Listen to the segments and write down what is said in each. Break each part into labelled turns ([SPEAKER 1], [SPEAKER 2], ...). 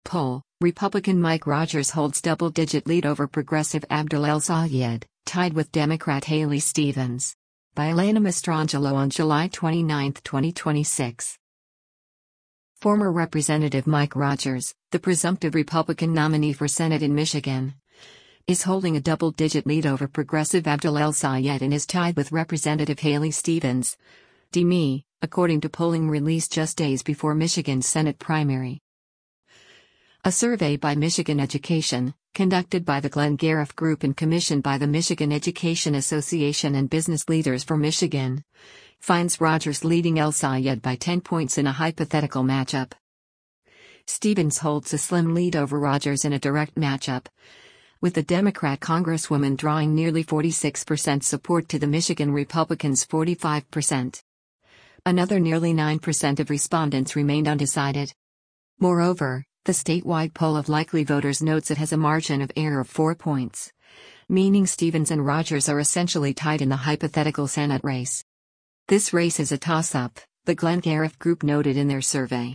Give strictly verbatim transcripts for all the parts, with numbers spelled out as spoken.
[SPEAKER 1] Poll: Republican Mike Rogers holds double-digit lead over Progressive Abdel El-Sayed, tied with Democrat Haley Stevens. By Elena Mastrangelo on July twenty-ninth, twenty twenty-six. Former Representative Mike Rogers, the presumptive Republican nominee for Senate in Michigan, is holding a double-digit lead over Progressive Abdel El-Sayed and is tied with Representative Haley Stevens, D M E, according to polling released just days before Michigan's Senate primary. A survey by Michigan Education, conducted by the Glenn Gariff Group and commissioned by the Michigan Education Association and Business Leaders for Michigan, finds Rogers leading El-Sayed by ten points in a hypothetical matchup. Stevens holds a slim lead over Rogers in a direct matchup, with the Democrat Congresswoman drawing nearly forty-six percent support to the Michigan Republicans' forty-five percent. Another nearly nine percent of respondents remained undecided. Moreover, the statewide poll of likely voters notes it has a margin of error of four points, meaning Stevens and Rogers are essentially tied in the hypothetical Senate race. This race is a toss-up, the Glenn Gariff Group noted in their survey.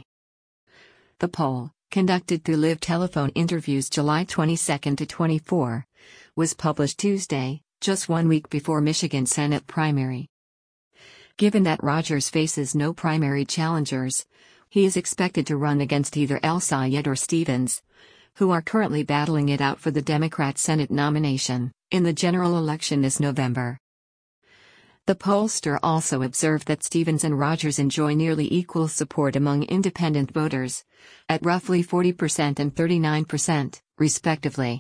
[SPEAKER 1] The poll, conducted through live telephone interviews July twenty-second to twenty-fourth, was published Tuesday, just one week before Michigan Senate primary. Given that Rogers faces no primary challengers, he is expected to run against either El-Sayed or Stevens, who are currently battling it out for the Democrat Senate nomination, in the general election this November. The pollster also observed that Stevens and Rogers enjoy nearly equal support among independent voters, at roughly forty percent and thirty-nine percent, respectively.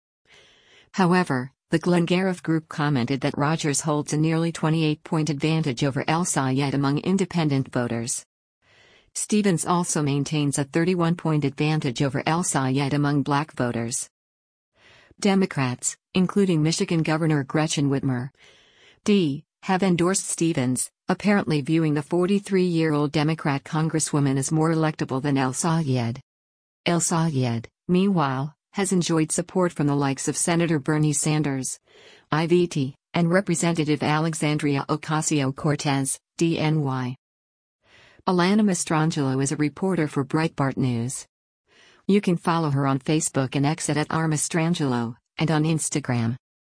[SPEAKER 1] However, the Glenn Gariff Group commented that Rogers holds a nearly twenty-eight point advantage over El-Sayed among independent voters. Stevens also maintains a thirty-one point advantage over El-Sayed among black voters. Democrats, including Michigan Governor Gretchen Whitmer, D, have endorsed Stevens, apparently viewing the forty-three-year-old Democrat Congresswoman as more electable than El-Sayed. El-Sayed, meanwhile, has enjoyed support from the likes of Senator Bernie Sanders, I V T, and Representative Alexandria Ocasio-Cortez, D N Y. Elena Mastrangelo is a reporter for Breitbart News. You can follow her on Facebook and X at R Mastrangelo, and on Instagram.